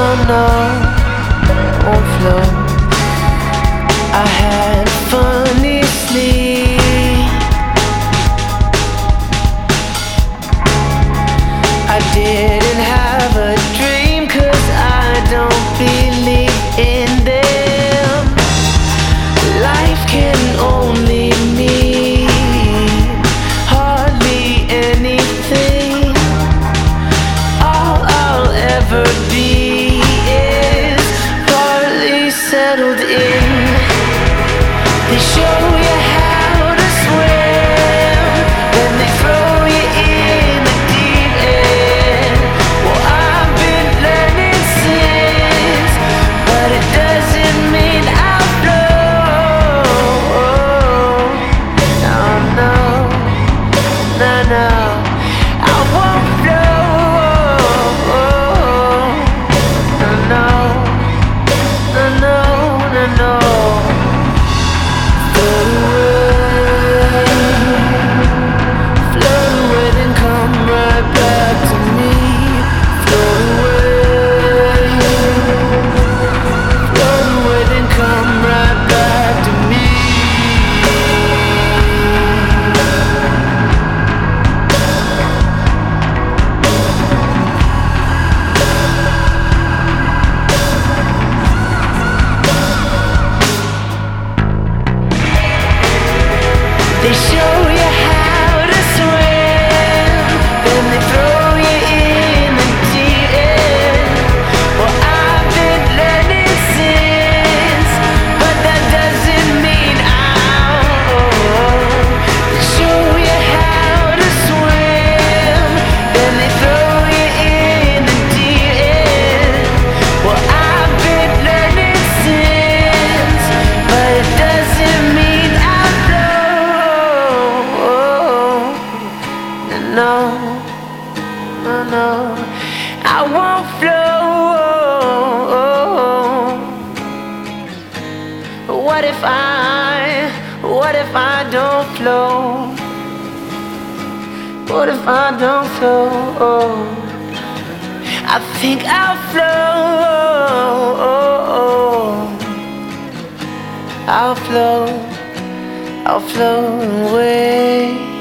no, won't flow. I had funny sleep. I didn't have a dream, 'cause I don't believe in them. Life can only mean hardly anything. All I'll ever be is partly settled in. They show you how to swim, then they throw you in the deep end. Well, I've been learning since, but it doesn't mean I'll flow. No, no, no, no, I won't flow. No, no, no, no, no, no. Float away, then come right back to me. Float away, then come right back to me. They show you how to swim, then they throw you in the deep end. Well, I've been learning since, but that doesn't mean I'll. They show you how to swim, then they throw you in the deep end. Well, I've been learning since, but it doesn't mean I'll flow. No, no, no, I won't flow. What if I don't flow? What if I don't flow? I think I'll flow. I'll flow away.